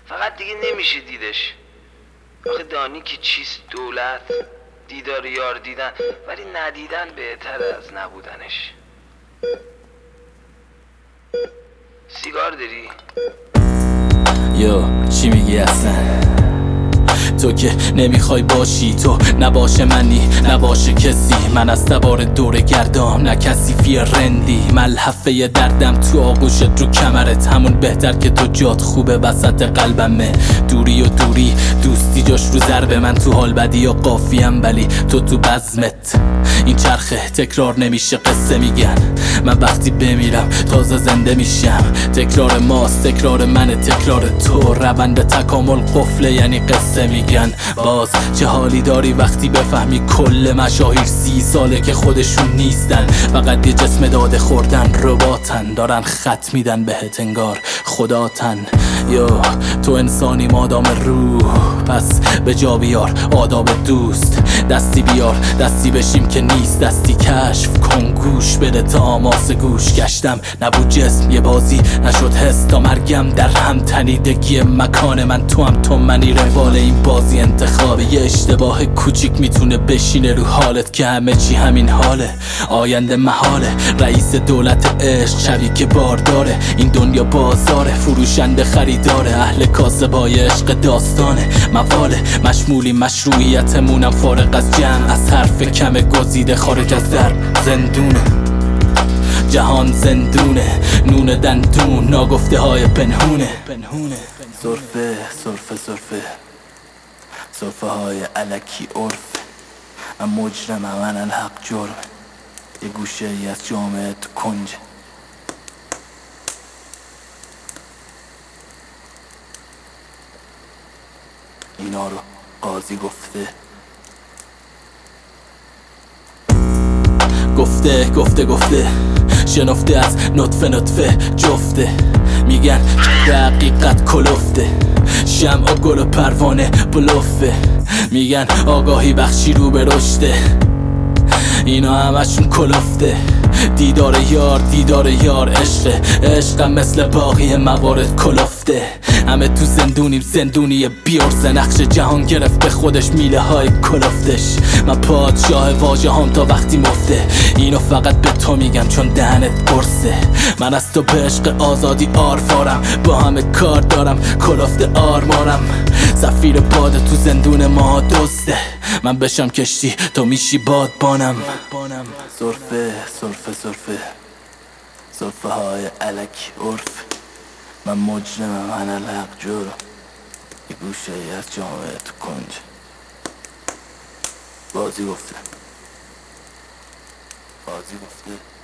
فقط دیگه نمیشه دیدش. آخه دانی که چیست دولت؟ دیدار یار دیدن، ولی ندیدن بهتر از نبودنش. سیگار داری؟ چی میگی اصلا؟ تو که نمیخوای باشی، تو نباشه منی نباشه کسی. من از تبار دور گردام نه کسی فی رندی. ملحفه دردم تو آغوشت رو کمرت، همون بهتر که تو جات خوبه وسط قلبمه. دوری و دوری دوستی جاش رو ضرب من، تو حال بدی یا قافیم ولی تو بزمت. این چرخه تکرار نمیشه قصه میگن، من وقتی بمیرم تازه زنده میشم. تکرار ماست تکرار منه تکرار تو، روند تکامل قفله یعنی قصه میگن. باز چه حالی داری وقتی بفهمی کل مشاهیر 30 ساله که خودشون نیستن، فقط یه جسم داده خوردن، رباتن دارن خط میدن بهت انگار خداتن. تو انسانی مادام روح، پس به جا بیار آداب دوست. دستی بیار دستی بشیم که نیست، دستی کشف کن گوش بده تا آماس گوش. گشتم نبود جسم یه بازی نشد حس، تا مرگم در هم تنیدگی مکان من تو هم تو منی. روال این بازی انتخابه، یه اشتباه کوچیک میتونه بشینه رو حالت که همه چی همین حاله. آینده محاله، رئیس دولت عشق شریک بارداره. این دنیا بازاره، فروشنده خریداره. اهل کاسبای عشق داستانه مواله. مشمولی مشروعیتمونم فارغ از جمع، از حرف کم گزیده خارج از در زندونه. جهان زندونه نون دندون ناگفته های پنهونه. سرفه سرفه سرفه سرفه های علکی عرف. من مجرمم من الحق جرم، یه گوشه ای از جامعه تو کنج. اینا رو قاضی گفته شنفته از نطفه جفته. میگن دقیقت کلفته، شمع و گل و پروانه بلوفه. میگن آگاهی بخشی رو به رشته، اینا همشون کلفته. دیدار یار عشقم مثل باقی موارد کلفته. همه تو زندونیم زندونی بیارزه، نقش جهان گرفت به خودش میله های کلفتش. من پادشاه واژه هم تا وقتی مفته، اینو فقط به تو میگم چون دهنت قرصه. من از تو به عشق آزادی آروارم، با همه کار دارم کلفته آرمانم. سفیر باد تو زندون ما دزده، من بشم کشتی تو میشی بادبانم. سرفه سرفه سرفه سرفه های علکی عرف. من مجرمم من الحق جرم، یه گوشه ای از جامعه تو کنج. بازی گفته